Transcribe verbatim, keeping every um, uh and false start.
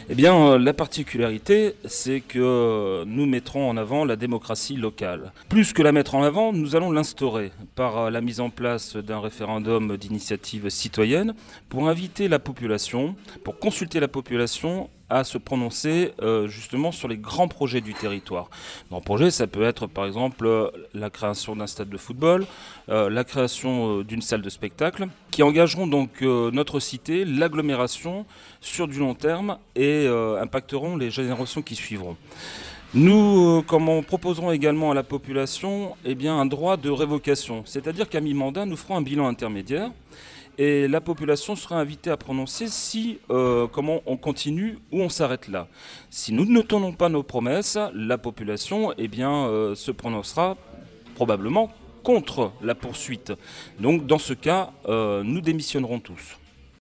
Eh bien, euh, la particularité, c'est que euh, nous mettrons en avant la démocratie locale. Plus que la mettre en avant, nous allons l'instaurer par euh, la mise en place d'un référendum d'initiative citoyenne pour inviter la population, pour consulter la population à se prononcer euh, justement sur les grands projets du territoire. Grands projets, ça peut être par exemple euh, la création d'un stade de football, euh, la création euh, d'une salle de spectacle, qui engageront donc euh, notre cité, l'agglomération, sur du long terme et euh, impacteront les générations qui suivront. Nous, euh, comme on proposerons également à la population eh bien, un droit de révocation, c'est-à-dire qu'à mi-mandat, nous ferons un bilan intermédiaire et la population sera invitée à prononcer si, euh, comment on continue ou on s'arrête là. Si nous ne tenons pas nos promesses, la population eh bien, euh, se prononcera probablement contre la poursuite. Donc dans ce cas, euh, nous démissionnerons tous.